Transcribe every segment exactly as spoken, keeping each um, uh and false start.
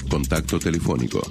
Contacto telefónico.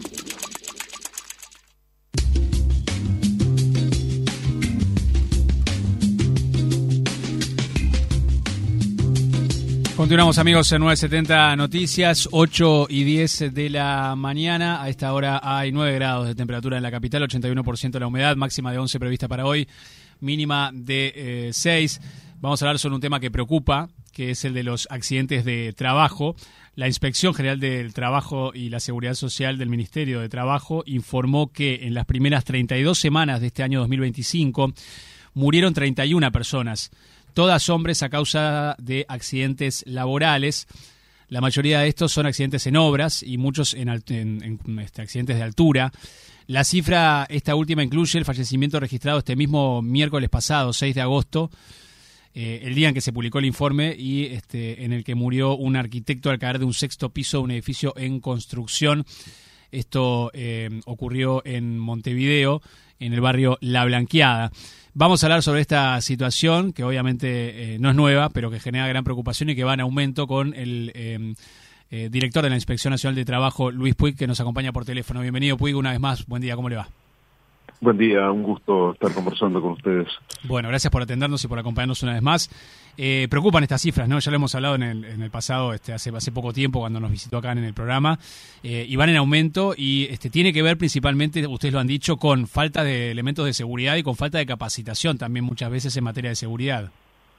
Continuamos, amigos, en nueve setenta Noticias, ocho y diez de la mañana. A esta hora hay nueve grados de temperatura en la capital, ochenta y uno por ciento la humedad, máxima de once prevista para hoy, mínima de eh, seis. Vamos a hablar sobre un tema que preocupa, que es el de los accidentes de trabajo. La Inspección General del Trabajo y la Seguridad Social del Ministerio de Trabajo informó que en las primeras treinta y dos semanas de este año dos mil veinticinco murieron treinta y una personas, todas hombres a causa de accidentes laborales. La mayoría de estos son accidentes en obras y muchos en, en, en este, accidentes de altura. La cifra, esta última, incluye el fallecimiento registrado este mismo miércoles pasado, seis de agosto, eh, el día en que se publicó el informe y este, en el que murió un arquitecto al caer de un sexto piso de un edificio en construcción. Esto eh, ocurrió en Montevideo, en el barrio La Blanqueada. Vamos a hablar sobre esta situación, que obviamente eh, no es nueva, pero que genera gran preocupación y que va en aumento con el eh, eh, director de la Inspección Nacional de Trabajo, Luis Puig, que nos acompaña por teléfono. Bienvenido, Puig, una vez más. Buen día, ¿cómo le va? Buen día, un gusto estar conversando con ustedes. Bueno, gracias por atendernos y por acompañarnos una vez más. Eh, preocupan estas cifras, ¿no? Ya lo hemos hablado en el, en el pasado, este, hace, hace poco tiempo, cuando nos visitó acá en el programa, eh, y van en aumento y este, tiene que ver principalmente, ustedes lo han dicho, con falta de elementos de seguridad y con falta de capacitación también muchas veces en materia de seguridad.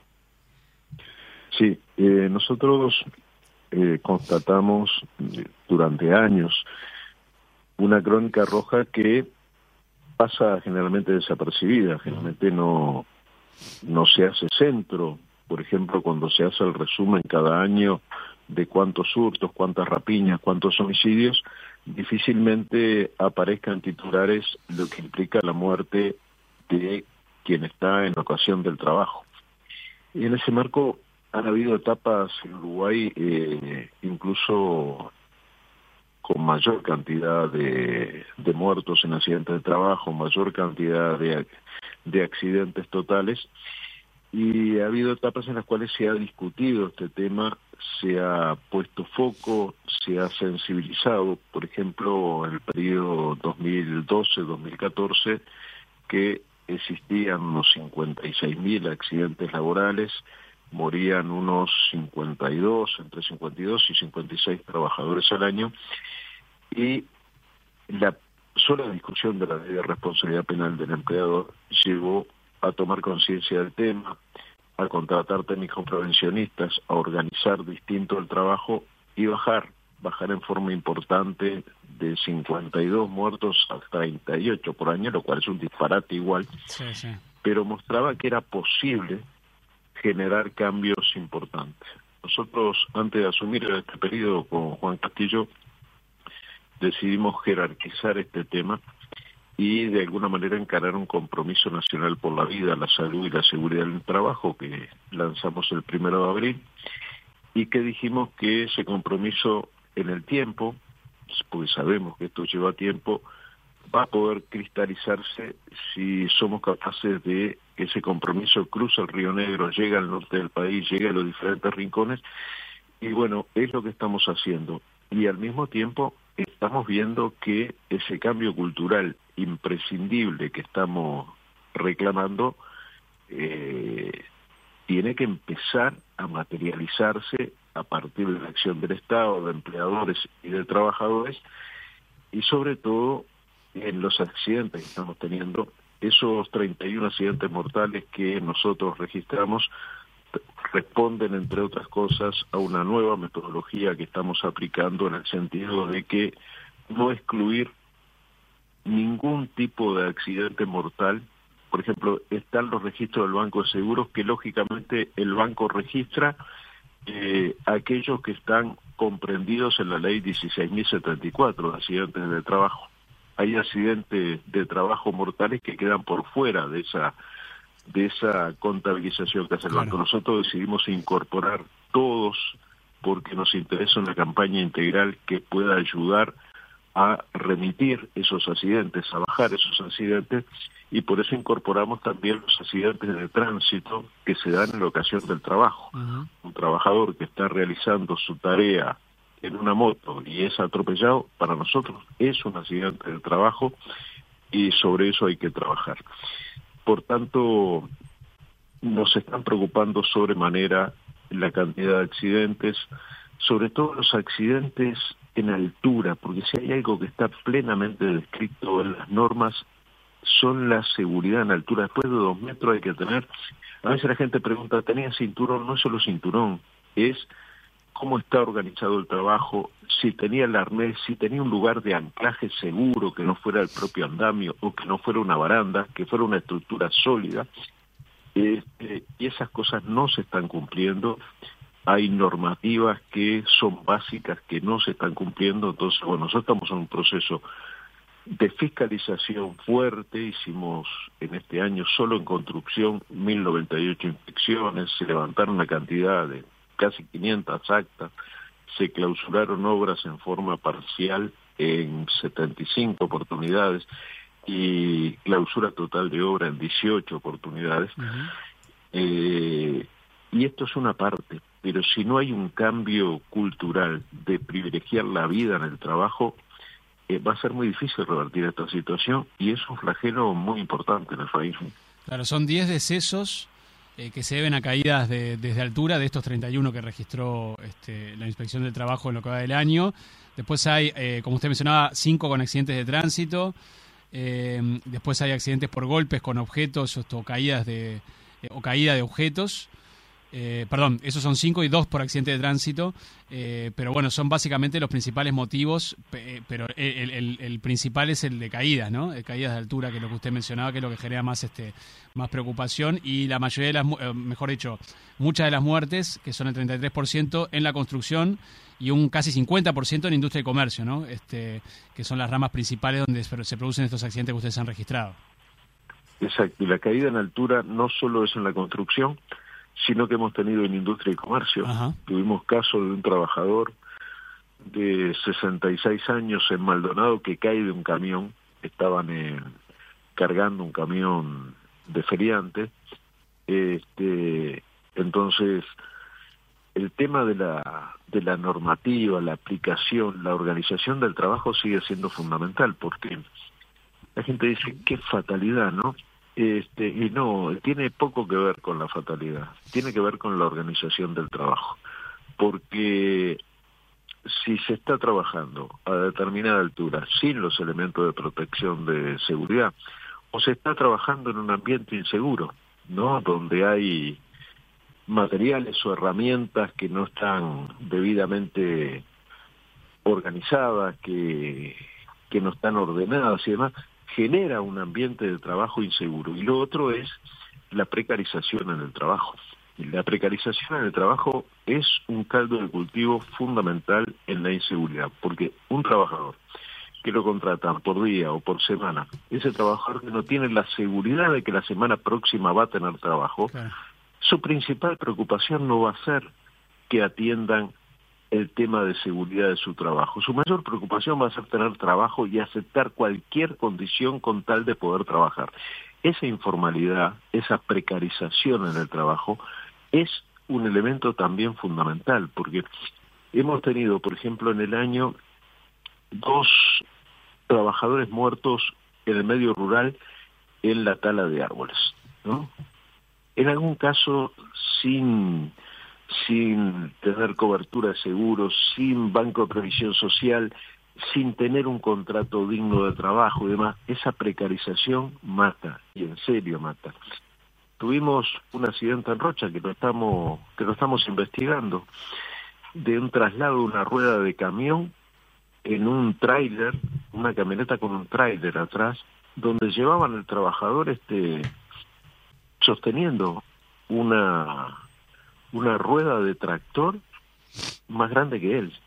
Sí, eh, nosotros eh, constatamos durante años una crónica roja que pasa generalmente desapercibida, generalmente no, no se hace centro. Por ejemplo, cuando se hace el resumen cada año de cuántos hurtos, cuántas rapiñas, cuántos homicidios, difícilmente aparezcan titulares lo que implica la muerte de quien está en la ocasión del trabajo. Y en ese marco han habido etapas en Uruguay, eh, incluso con mayor cantidad de, de muertos en accidentes de trabajo, mayor cantidad de, de accidentes totales, y ha habido etapas en las cuales se ha discutido este tema, se ha puesto foco, se ha sensibilizado. Por ejemplo, en el periodo dos mil doce dos mil catorce, que existían unos cincuenta y seis mil accidentes laborales, morían unos cincuenta y dos, entre cincuenta y dos y cincuenta y seis trabajadores al año, y la sola discusión de la ley de responsabilidad penal del empleador llevó a tomar conciencia del tema, a contratar técnicos prevencionistas, a organizar distinto el trabajo y bajar, bajar en forma importante de cincuenta y dos muertos a treinta y ocho por año, lo cual es un disparate igual, sí, sí. Pero mostraba que era posible generar cambios importantes. Nosotros, antes de asumir este periodo con Juan Castillo, decidimos jerarquizar este tema y de alguna manera encarar un compromiso nacional por la vida, la salud y la seguridad del trabajo que lanzamos el primero de abril y que dijimos que ese compromiso en el tiempo, porque sabemos que esto lleva tiempo, va a poder cristalizarse si somos capaces de que ese compromiso cruce el Río Negro, llegue al norte del país, llegue a los diferentes rincones, y bueno, es lo que estamos haciendo. Y al mismo tiempo estamos viendo que ese cambio cultural imprescindible que estamos reclamando eh, tiene que empezar a materializarse a partir de la acción del Estado, de empleadores y de trabajadores, y sobre todo en los accidentes que estamos teniendo. Esos treinta y uno accidentes mortales que nosotros registramos responden, entre otras cosas, a una nueva metodología que estamos aplicando en el sentido de que no excluir ningún tipo de accidente mortal. Por ejemplo, están los registros del Banco de Seguros que lógicamente el banco registra eh, aquellos que están comprendidos en la ley dieciséis mil setenta y cuatro de accidentes de trabajo. Hay accidentes de trabajo mortales que quedan por fuera de esa de esa contabilización que hace el banco. Nosotros decidimos incorporar todos porque nos interesa una campaña integral que pueda ayudar a remitir esos accidentes, a bajar esos accidentes, y por eso incorporamos también los accidentes de tránsito que se dan en la ocasión del trabajo. Uh-huh. Un trabajador que está realizando su tarea en una moto y es atropellado, para nosotros es un accidente de trabajo y sobre eso hay que trabajar. Por tanto, nos están preocupando sobremanera la cantidad de accidentes, sobre todo los accidentes en altura, porque si hay algo que está plenamente descrito en las normas, son la seguridad en altura. Después de dos metros hay que tener, a veces la gente pregunta, ¿tenía cinturón? No es solo cinturón, es cómo está organizado el trabajo, si tenía el arnés, si tenía un lugar de anclaje seguro, que no fuera el propio andamio, o que no fuera una baranda, que fuera una estructura sólida, este, y esas cosas no se están cumpliendo. Hay normativas que son básicas que no se están cumpliendo, entonces, bueno, nosotros estamos en un proceso de fiscalización fuerte. Hicimos en este año solo en construcción mil noventa y ocho inspecciones, se levantaron una cantidad de casi quinientas actas, se clausuraron obras en forma parcial en setenta y cinco oportunidades y clausura total de obra en dieciocho oportunidades. Uh-huh. eh, y esto es una parte, pero si no hay un cambio cultural de privilegiar la vida en el trabajo, eh, va a ser muy difícil revertir esta situación y es un flagelo muy importante en el país. Claro, son diez decesos Eh, que se deben a caídas de, desde altura, de estos treinta y uno que registró este, la Inspección del Trabajo en lo que va del año. Después hay, eh, como usted mencionaba, cinco con accidentes de tránsito. Eh, después hay accidentes por golpes con objetos o caídas de eh, o caída de objetos. Eh, perdón, esos son cinco y dos por accidente de tránsito, eh, pero bueno, son básicamente los principales motivos, pe- pero el, el, el principal es el de caídas, ¿no? De caídas de altura, que es lo que usted mencionaba, que es lo que genera más este más preocupación, y la mayoría de las, eh, mejor dicho, muchas de las muertes, que son el treinta y tres por ciento en la construcción y un casi cincuenta por ciento en industria y comercio, ¿no? Este, que son las ramas principales donde se producen estos accidentes que ustedes han registrado. Exacto, y la caída en altura no solo es en la construcción, sino que hemos tenido en industria y comercio. Ajá. Tuvimos caso de un trabajador de sesenta y seis años en Maldonado que cae de un camión, estaban eh, cargando un camión de feriantes, este, entonces el tema de la, de la normativa, la aplicación, la organización del trabajo sigue siendo fundamental, porque la gente dice, qué fatalidad, ¿no? Este, y no, tiene poco que ver con la fatalidad, tiene que ver con la organización del trabajo, porque si se está trabajando a determinada altura sin los elementos de protección de seguridad, o se está trabajando en un ambiente inseguro, ¿no? Donde hay materiales o herramientas que no están debidamente organizadas, que, que no están ordenadas y demás, genera un ambiente de trabajo inseguro. Y lo otro es la precarización en el trabajo. Y la precarización en el trabajo es un caldo de cultivo fundamental en la inseguridad, porque un trabajador que lo contratan por día o por semana, ese trabajador que no tiene la seguridad de que la semana próxima va a tener trabajo, claro, su principal preocupación no va a ser que atiendan el tema de seguridad de su trabajo. Su mayor preocupación va a ser tener trabajo y aceptar cualquier condición con tal de poder trabajar. Esa informalidad, esa precarización en el trabajo es un elemento también fundamental, porque hemos tenido, por ejemplo, en el año dos trabajadores muertos en el medio rural en la tala de árboles, ¿no? En algún caso sin sin tener cobertura de seguros, sin banco de previsión social, sin tener un contrato digno de trabajo y demás. Esa precarización mata, y en serio mata. Tuvimos un accidente en Rocha que lo estamos que lo estamos investigando, de un traslado de una rueda de camión en un tráiler, una camioneta con un tráiler atrás, donde llevaban al trabajador este sosteniendo una una rueda de tractor más grande que él.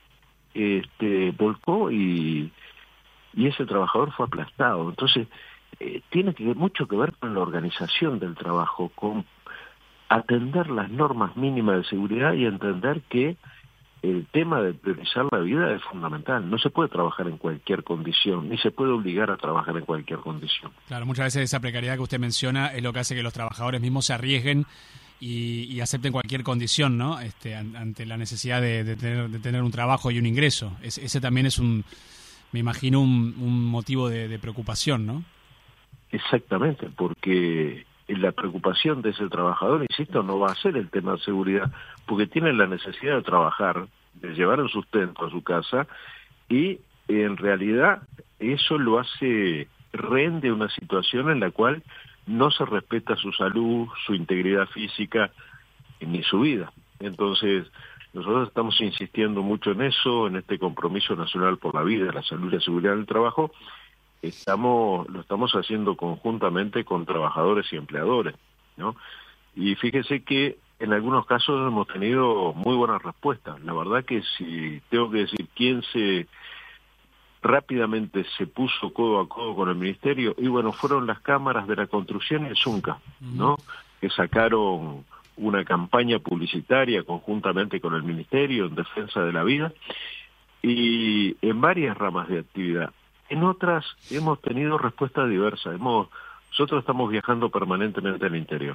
Este volcó y y ese trabajador fue aplastado. Entonces eh, tiene que mucho que ver con la organización del trabajo, con atender las normas mínimas de seguridad y entender que el tema de priorizar la vida es fundamental. No se puede trabajar en cualquier condición, ni se puede obligar a trabajar en cualquier condición. Claro, muchas veces esa precariedad que usted menciona es lo que hace que los trabajadores mismos se arriesguen y, y acepten cualquier condición, ¿no? Este, ante la necesidad de, de, tener, de tener un trabajo y un ingreso. Es, ese también es un, me imagino, un, un motivo de, de preocupación, ¿no? Exactamente, porque la preocupación de ese trabajador, insisto, no va a ser el tema de seguridad, porque tiene la necesidad de trabajar, de llevar el sustento a su casa, y en realidad eso lo hace rehén de una situación en la cual no se respeta su salud, su integridad física, ni su vida. Entonces, nosotros estamos insistiendo mucho en eso, en este compromiso nacional por la vida, la salud y la seguridad del trabajo. Estamos, lo estamos haciendo conjuntamente con trabajadores y empleadores, ¿no? Y fíjese que en algunos casos hemos tenido muy buenas respuestas. La verdad que si tengo que decir quién se rápidamente se puso codo a codo con el ministerio, y bueno, fueron las cámaras de la construcción y el Zunca, ¿no? Que sacaron una campaña publicitaria conjuntamente con el ministerio en defensa de la vida, y en varias ramas de actividad. En otras hemos tenido respuestas diversas. Hemos, nosotros estamos viajando permanentemente al interior.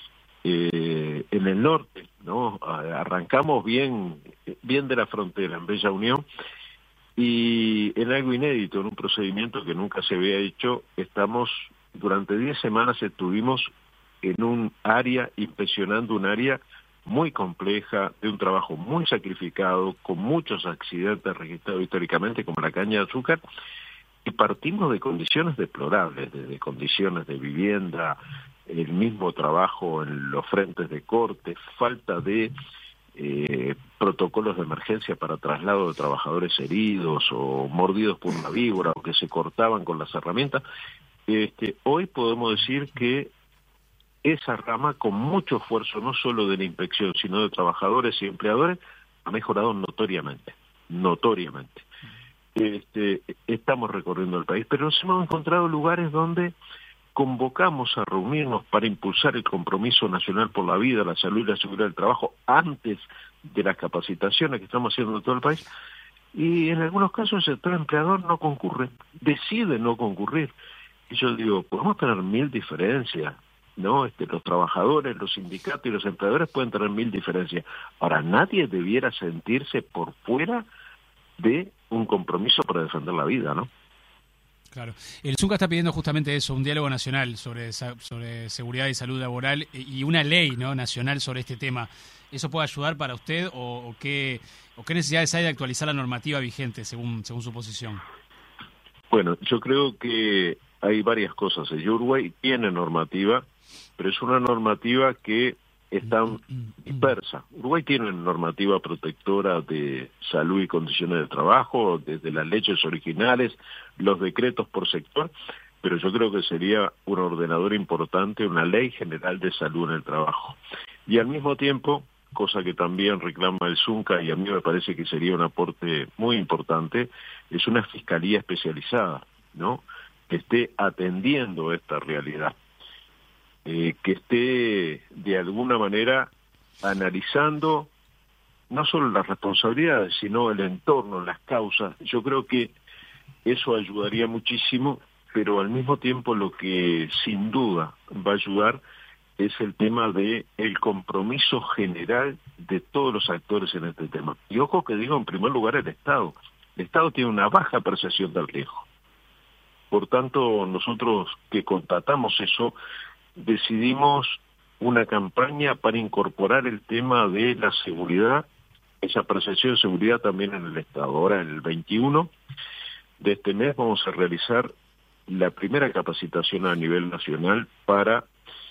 Eh, en el norte, ¿no? Arrancamos bien, bien de la frontera, en Bella Unión, y en algo inédito, en un procedimiento que nunca se había hecho, estamos, durante diez semanas estuvimos en un área, inspeccionando un área muy compleja, de un trabajo muy sacrificado, con muchos accidentes registrados históricamente, como la caña de azúcar, y partimos de condiciones deplorables, desde condiciones de vivienda, el mismo trabajo en los frentes de corte, falta de eh, protocolos de emergencia para traslado de trabajadores heridos o mordidos por una víbora o que se cortaban con las herramientas. Este, hoy podemos decir que esa rama, con mucho esfuerzo, no solo de la inspección, sino de trabajadores y empleadores, ha mejorado notoriamente, notoriamente. Este, estamos recorriendo el país, pero nos hemos encontrado lugares donde convocamos a reunirnos para impulsar el compromiso nacional por la vida, la salud y la seguridad del trabajo antes de las capacitaciones que estamos haciendo en todo el país, y en algunos casos el sector empleador no concurre, decide no concurrir. Y yo digo, podemos tener mil diferencias, ¿no? Este, los trabajadores, los sindicatos y los empleadores pueden tener mil diferencias. Ahora, nadie debiera sentirse por fuera de un compromiso para defender la vida, ¿no? Claro. El Zunca está pidiendo justamente eso, un diálogo nacional sobre, sobre seguridad y salud laboral y una ley, ¿no?, nacional sobre este tema. ¿Eso puede ayudar para usted o, o, qué, o qué necesidades hay de actualizar la normativa vigente según, según su posición? Bueno, yo creo que hay varias cosas. El Uruguay tiene normativa, pero es una normativa que está dispersa. Uruguay tiene una normativa protectora de salud y condiciones de trabajo, desde las leyes originales, los decretos por sector, pero yo creo que sería un ordenador importante, una ley general de salud en el trabajo. Y al mismo tiempo, cosa que también reclama el Zunca y a mí me parece que sería un aporte muy importante, es una fiscalía especializada, ¿no?, que esté atendiendo esta realidad. Eh, que esté de alguna manera analizando no solo las responsabilidades, sino el entorno, las causas. Yo creo que eso ayudaría muchísimo, pero al mismo tiempo lo que sin duda va a ayudar es el tema de el compromiso general de todos los actores en este tema. Y ojo que digo, en primer lugar, el Estado. El Estado tiene una baja percepción del riesgo. Por tanto, nosotros que constatamos eso, decidimos una campaña para incorporar el tema de la seguridad, esa percepción de seguridad también en el Estado. Ahora, en el veintiuno de este mes vamos a realizar la primera capacitación a nivel nacional para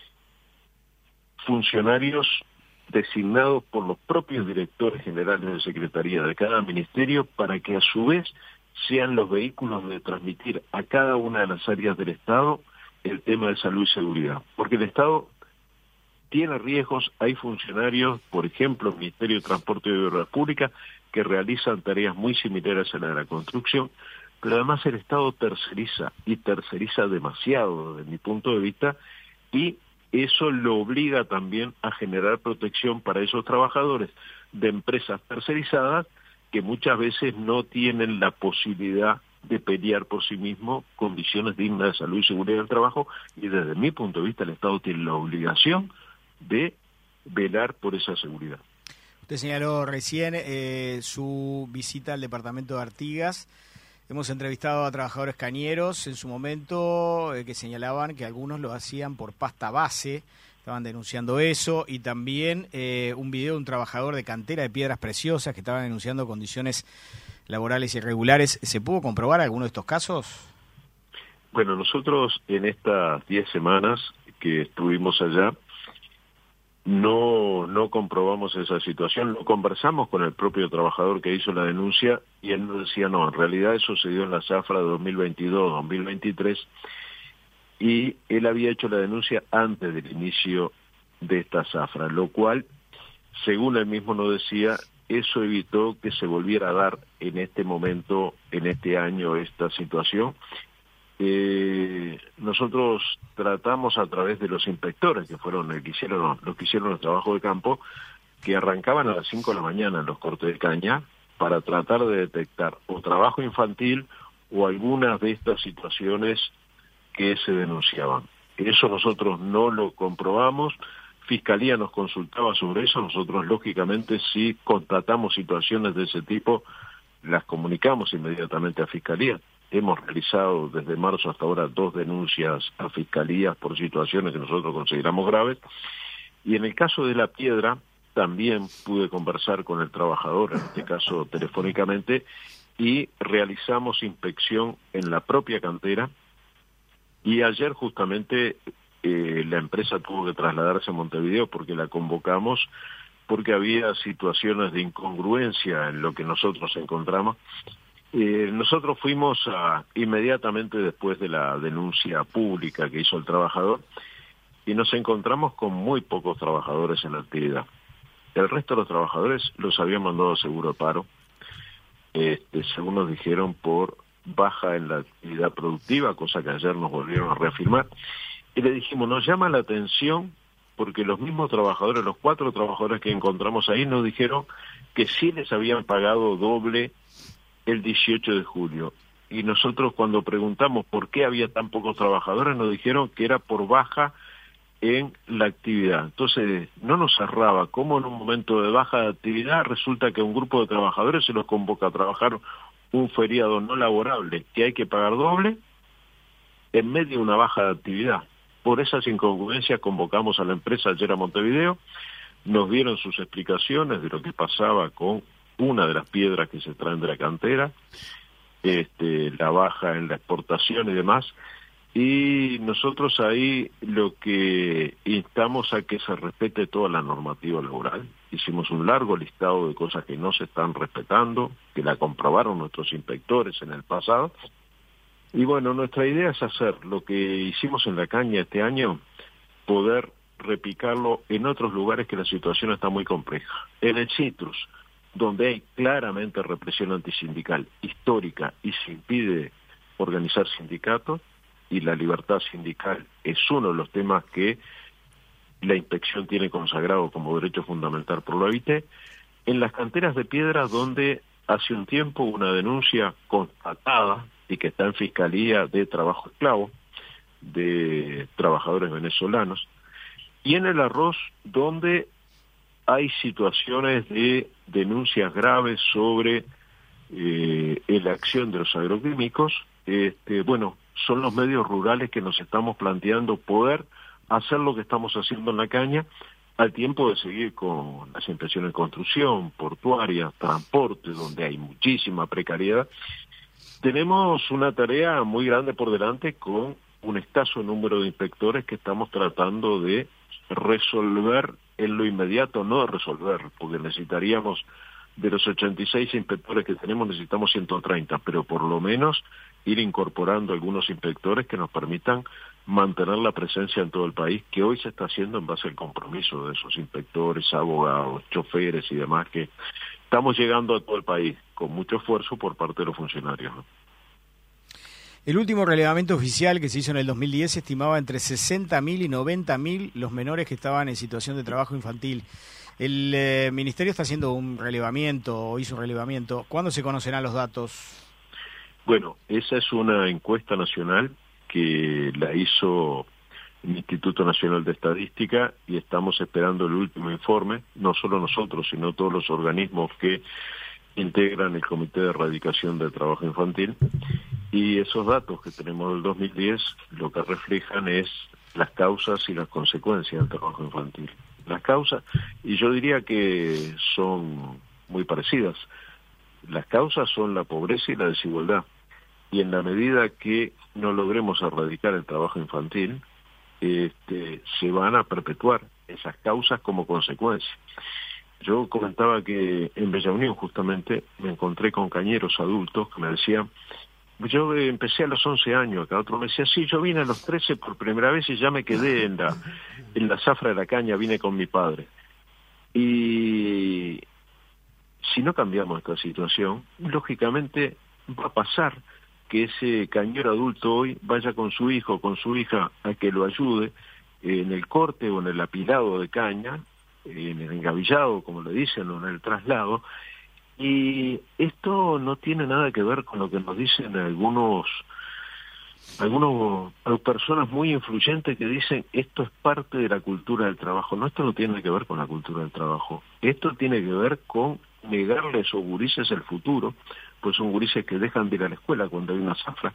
funcionarios designados por los propios directores generales de secretaría de cada ministerio, para que a su vez sean los vehículos de transmitir a cada una de las áreas del Estado el tema de salud y seguridad, porque el Estado tiene riesgos. Hay funcionarios, por ejemplo, el Ministerio de Transporte y Obras Públicas, que realizan tareas muy similares a la de la construcción, pero además el Estado terceriza, y terceriza demasiado desde mi punto de vista, y eso lo obliga también a generar protección para esos trabajadores de empresas tercerizadas que muchas veces no tienen la posibilidad de pelear por sí mismo condiciones dignas de salud y seguridad del trabajo, y desde mi punto de vista el Estado tiene la obligación de velar por esa seguridad. Usted señaló recién eh, su visita al departamento de Artigas. Hemos entrevistado a trabajadores cañeros en su momento eh, que señalaban que algunos lo hacían por pasta base, estaban denunciando eso, y también eh, un video de un trabajador de cantera de Piedras Preciosas que estaban denunciando condiciones laborales irregulares. ¿Se pudo comprobar alguno de estos casos? Bueno, nosotros en estas diez semanas que estuvimos allá, No, no comprobamos esa situación, lo conversamos con el propio trabajador que hizo la denuncia y él nos decía, no, en realidad eso se dio en la zafra de dos mil veintidós dos mil veintitrés y él había hecho la denuncia antes del inicio de esta zafra, lo cual, según él mismo nos decía, eso evitó que se volviera a dar en este momento, en este año, esta situación. Eh, nosotros tratamos a través de los inspectores que fueron los que hicieron los que hicieron el trabajo de campo, que arrancaban a las cinco de la mañana en los cortes de caña para tratar de detectar o trabajo infantil o algunas de estas situaciones que se denunciaban. Eso nosotros no lo comprobamos. Fiscalía nos consultaba sobre eso. Nosotros lógicamente si constatamos situaciones de ese tipo las comunicamos inmediatamente a Fiscalía. Hemos realizado desde marzo hasta ahora dos denuncias a fiscalías por situaciones que nosotros consideramos graves. Y en el caso de La Piedra, también pude conversar con el trabajador, en este caso telefónicamente, y realizamos inspección en la propia cantera. Y ayer justamente eh, la empresa tuvo que trasladarse a Montevideo porque la convocamos, porque había situaciones de incongruencia en lo que nosotros encontramos. Eh, nosotros fuimos a, inmediatamente después de la denuncia pública que hizo el trabajador y nos encontramos con muy pocos trabajadores en la actividad. El resto de los trabajadores los habían mandado a seguro de paro, este, según nos dijeron, por baja en la actividad productiva, cosa que ayer nos volvieron a reafirmar. Y le dijimos, nos llama la atención porque los mismos trabajadores, los cuatro trabajadores que encontramos ahí, nos dijeron que sí les habían pagado doble el dieciocho de julio, y nosotros cuando preguntamos por qué había tan pocos trabajadores nos dijeron que era por baja en la actividad. Entonces no nos cerraba cómo en un momento de baja de actividad resulta que un grupo de trabajadores se los convoca a trabajar un feriado no laborable que hay que pagar doble en medio de una baja de actividad. Por esas incongruencias convocamos a la empresa ayer a Montevideo, nos dieron sus explicaciones de lo que pasaba con una de las piedras que se traen de la cantera, este, la baja en la exportación y demás, y nosotros ahí lo que instamos a que se respete toda la normativa laboral. Hicimos un largo listado de cosas que no se están respetando, que la comprobaron nuestros inspectores en el pasado, y bueno, nuestra idea es hacer lo que hicimos en la caña este año, poder replicarlo en otros lugares que la situación está muy compleja. En el citrus, donde hay claramente represión antisindical histórica y se impide organizar sindicatos, y la libertad sindical es uno de los temas que la inspección tiene consagrado como derecho fundamental por la O I T, en las canteras de piedra donde hace un tiempo una denuncia constatada y que está en Fiscalía de trabajo esclavo de trabajadores venezolanos, y en el arroz donde hay situaciones de denuncias graves sobre eh, la acción de los agroquímicos. Este, bueno, son los medios rurales que nos estamos planteando poder hacer lo que estamos haciendo en la caña, al tiempo de seguir con las inspecciones en construcción, portuaria, transporte, donde hay muchísima precariedad. Tenemos una tarea muy grande por delante con un escaso número de inspectores que estamos tratando de resolver en lo inmediato, no de resolver, porque necesitaríamos, de los ochenta y seis inspectores que tenemos, necesitamos ciento treinta, pero por lo menos ir incorporando algunos inspectores que nos permitan mantener la presencia en todo el país, que hoy se está haciendo en base al compromiso de esos inspectores, abogados, choferes y demás, que estamos llegando a todo el país con mucho esfuerzo por parte de los funcionarios, ¿no? El último relevamiento oficial que se hizo en el dos mil diez estimaba entre sesenta mil y noventa mil los menores que estaban en situación de trabajo infantil. El eh, Ministerio está haciendo un relevamiento, o hizo un relevamiento. ¿Cuándo se conocerán los datos? Bueno, esa es una encuesta nacional que la hizo el Instituto Nacional de Estadística, y estamos esperando el último informe, no solo nosotros, sino todos los organismos que integran el Comité de Erradicación del Trabajo Infantil, y esos datos que tenemos del dos mil diez lo que reflejan es las causas y las consecuencias del trabajo infantil. Las causas, y yo diría que son muy parecidas. Las causas son la pobreza y la desigualdad, y en la medida que no logremos erradicar el trabajo infantil, este, se van a perpetuar esas causas como consecuencia. Yo comentaba que en Bella Unión justamente me encontré con cañeros adultos que me decían, yo empecé a los once años acá, otro me decía, sí, yo vine a los trece por primera vez y ya me quedé en la, en la zafra de la caña, vine con mi padre. Y si no cambiamos esta situación, lógicamente va a pasar que ese cañero adulto hoy vaya con su hijo o con su hija a que lo ayude en el corte o en el apilado de caña, en el engavillado, como le dicen, o en el traslado, y esto no tiene nada que ver con lo que nos dicen algunos algunos personas muy influyentes que dicen esto es parte de la cultura del trabajo. No, esto no tiene que ver con la cultura del trabajo, esto tiene que ver con negarle a esos gurises el futuro, pues son gurises que dejan de ir a la escuela cuando hay una zafra.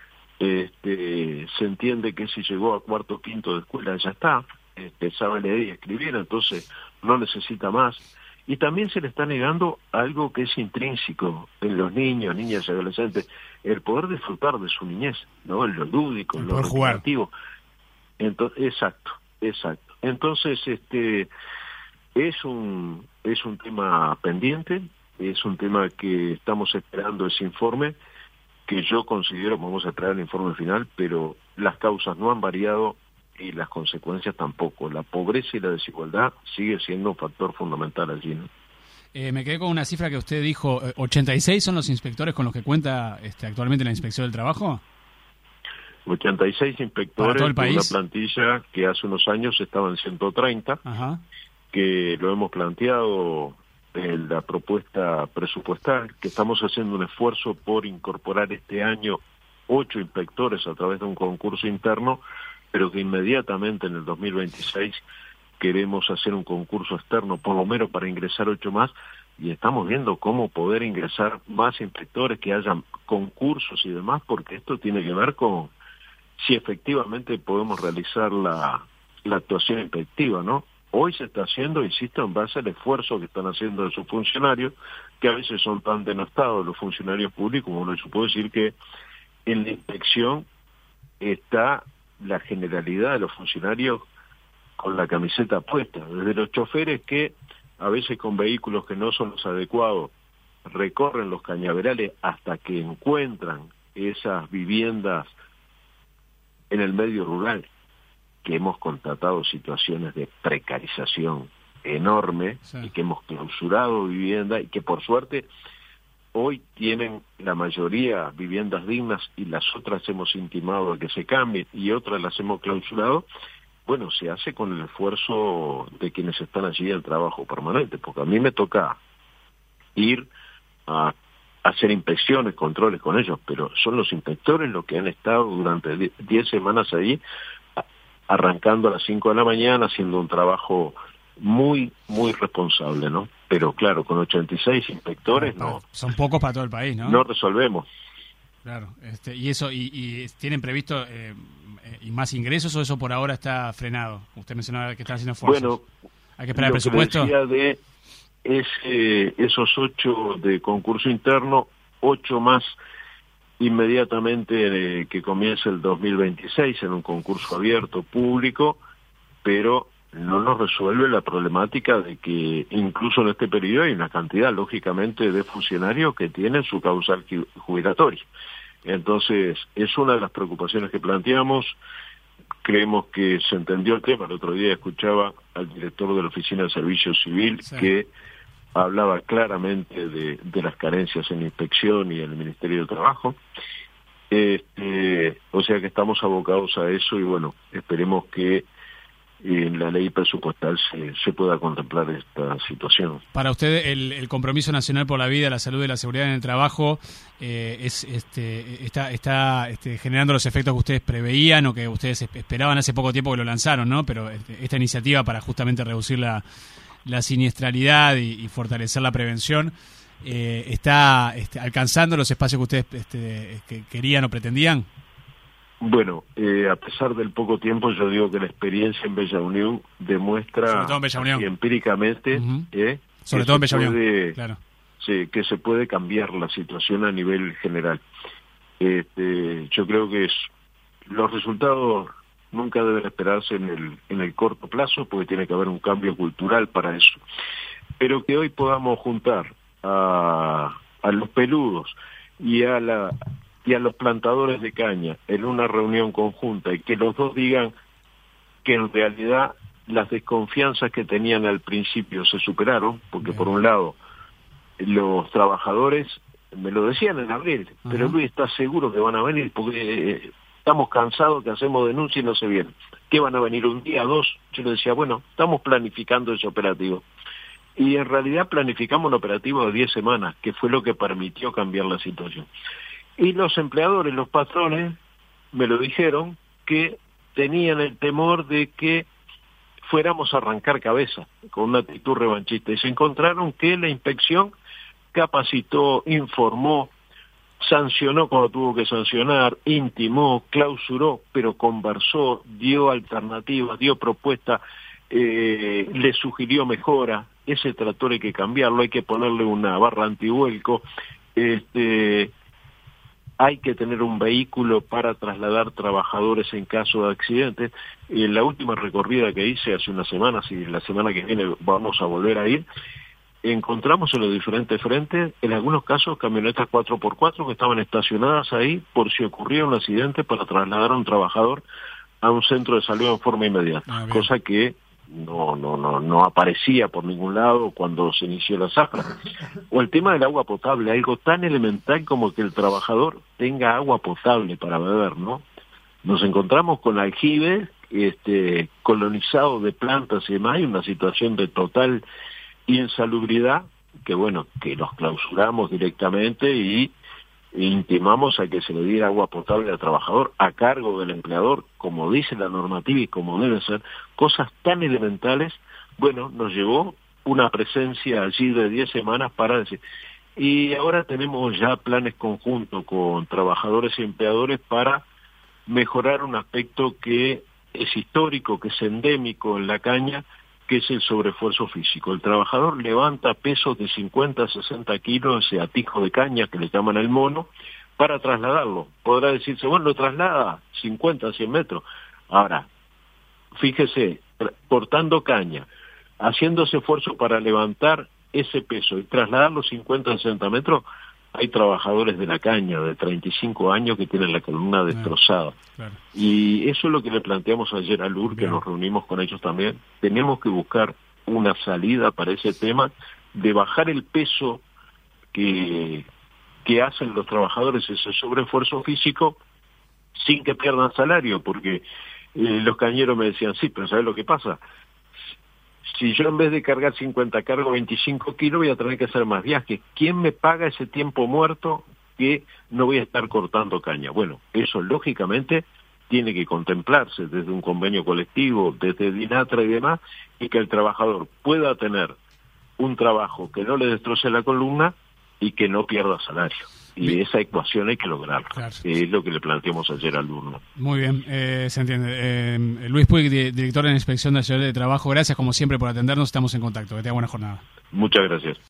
Este, se entiende que si llegó a cuarto o quinto de escuela ya está, este, sabe leer y escribir, entonces no necesita más. Y también se le está negando algo que es intrínseco en los niños, niñas y adolescentes, el poder disfrutar de su niñez, ¿no? En lo lúdico, en lo recreativo. Entonces, exacto, exacto. Entonces, este, es un, es un tema pendiente, es un tema que estamos esperando ese informe, que yo considero que vamos a traer el informe final, pero las causas no han variado y las consecuencias tampoco. La pobreza y la desigualdad sigue siendo un factor fundamental allí, ¿no? Eh, me quedé con una cifra que usted dijo, ¿ochenta y seis son los inspectores con los que cuenta este, actualmente la Inspección del Trabajo? ochenta y seis inspectores de una plantilla que hace unos años estaba en ciento treinta, Ajá. que lo hemos planteado en la propuesta presupuestal, que estamos haciendo un esfuerzo por incorporar este año ocho inspectores a través de un concurso interno, pero que inmediatamente en el dos mil veintiséis queremos hacer un concurso externo, por lo menos para ingresar ocho más, y estamos viendo cómo poder ingresar más inspectores, que hayan concursos y demás, porque esto tiene que ver con si efectivamente podemos realizar la, la actuación inspectiva, ¿no? Hoy se está haciendo, insisto, en base al esfuerzo que están haciendo sus funcionarios, que a veces son tan denostados los funcionarios públicos, como yo puedo decir que en la inspección está la generalidad de los funcionarios con la camiseta puesta, desde los choferes que a veces con vehículos que no son los adecuados recorren los cañaverales hasta que encuentran esas viviendas en el medio rural, que hemos constatado situaciones de precarización enorme, sí. y que hemos clausurado vivienda y que por suerte hoy tienen la mayoría viviendas dignas y las otras hemos intimado a que se cambien y otras las hemos clausurado. Bueno, se hace con el esfuerzo de quienes están allí en trabajo permanente, porque a mí me toca ir a hacer inspecciones, controles con ellos, pero son los inspectores los que han estado durante diez semanas ahí, arrancando a las cinco de la mañana, haciendo un trabajo muy, muy responsable, ¿no? Pero claro, con ochenta y seis inspectores no... Son pocos para todo el país, ¿no? No resolvemos. Claro, este, y eso, y, y ¿tienen previsto eh, y más ingresos o eso por ahora está frenado? Usted mencionaba que están haciendo esfuerzos. Bueno, ¿hay que esperar el presupuesto? Lo que decía de ese, esos ocho de concurso interno, ocho más inmediatamente eh, que comience el dos mil veintiséis en un concurso abierto público, pero no nos resuelve la problemática de que incluso en este periodo hay una cantidad, lógicamente, de funcionarios que tienen su causal jubilatoria. Entonces, es una de las preocupaciones que planteamos. Creemos que se entendió el tema. El otro día escuchaba al director de la Oficina de Servicio Civil, sí. que hablaba claramente de, de las carencias en inspección y en el Ministerio de Trabajo. Este, o sea que estamos abocados a eso y bueno, esperemos que en la ley presupuestal se, se pueda contemplar esta situación. Para usted, el, el compromiso nacional por la vida, la salud y la seguridad en el trabajo eh, es este, está, está este, generando los efectos que ustedes preveían o que ustedes esperaban hace poco tiempo que lo lanzaron, ¿no? Pero este, esta iniciativa para justamente reducir la, la siniestralidad y, y fortalecer la prevención eh, está este, alcanzando los espacios que ustedes este, que querían o pretendían. Bueno, eh, a pesar del poco tiempo, yo digo que la experiencia en Bella Unión demuestra Sobre todo en Bella Unión. empíricamente Uh-huh. eh, Sobre que todo en se Bella puede, Unión, claro. Sí, que se puede cambiar la situación a nivel general. Este, yo creo que es, los resultados nunca deben esperarse en el, en el corto plazo, porque tiene que haber un cambio cultural para eso. Pero que hoy podamos juntar a, a los peludos y a la... y a los plantadores de caña en una reunión conjunta y que los dos digan que en realidad las desconfianzas que tenían al principio se superaron, porque por un lado los trabajadores me lo decían en abril, uh-huh. pero Luis, ¿estás seguro que van a venir? Porque eh, estamos cansados que hacemos denuncia y no se vienen. ¿Qué van a venir un día, dos? Yo le decía, bueno, estamos planificando ese operativo. Y en realidad planificamos un operativo de diez semanas, que fue lo que permitió cambiar la situación. Y los empleadores, los patrones, me lo dijeron, que tenían el temor de que fuéramos a arrancar cabeza con una actitud revanchista. Y se encontraron que la inspección capacitó, informó, sancionó cuando tuvo que sancionar, intimó, clausuró, pero conversó, dio alternativas, dio propuestas, eh, le sugirió mejora. Ese tractor hay que cambiarlo, hay que ponerle una barra antivuelco, este... hay que tener un vehículo para trasladar trabajadores en caso de accidentes. En la última recorrida que hice hace unas semanas, y la semana que viene vamos a volver a ir, encontramos en los diferentes frentes, en algunos casos, camionetas cuatro por cuatro que estaban estacionadas ahí por si ocurría un accidente para trasladar a un trabajador a un centro de salud en forma inmediata, ah, cosa que no no no no aparecía por ningún lado cuando se inició la zafra. O el tema del agua potable, algo tan elemental como que el trabajador tenga agua potable para beber, ¿no? Nos encontramos con aljibes este, colonizados de plantas y demás, y una situación de total insalubridad, que bueno, que nos clausuramos directamente y intimamos a que se le diera agua potable al trabajador a cargo del empleador, como dice la normativa y como deben ser, cosas tan elementales. Bueno, nos llevó una presencia allí de diez semanas para decir, y ahora tenemos ya planes conjuntos con trabajadores y empleadores para mejorar un aspecto que es histórico, que es endémico en la caña, que es el sobreesfuerzo físico. El trabajador levanta pesos de cincuenta a sesenta kilos, ese atijo de caña que le llaman el mono, para trasladarlo. Podrá decirse, bueno, lo traslada cincuenta, cien metros. Ahora, fíjese, portando caña, haciéndose esfuerzo para levantar ese peso y trasladarlo cincuenta a sesenta metros, hay trabajadores de la caña de treinta y cinco años que tienen la columna destrozada. Claro. Y eso es lo que le planteamos ayer a L U R, que nos reunimos con ellos también. Tenemos que buscar una salida para ese tema de bajar el peso que, que hacen los trabajadores, ese sobreesfuerzo físico, sin que pierdan salario, porque eh, los cañeros me decían, sí, pero ¿sabes lo que pasa? Si yo en vez de cargar cincuenta cargo veinticinco kilos, voy a tener que hacer más viajes. ¿Quién me paga ese tiempo muerto que no voy a estar cortando caña? Bueno, eso lógicamente tiene que contemplarse desde un convenio colectivo, desde DINATRA y demás, y que el trabajador pueda tener un trabajo que no le destroce la columna y que no pierda salario. Y bien, esa ecuación hay que lograrla, claro. Es lo que le planteamos ayer al alumno. Muy bien, eh, se entiende. Eh, Luis Puig, director de la Inspección Nacional de Trabajo, gracias como siempre por atendernos, estamos en contacto. Que tenga buena jornada. Muchas gracias.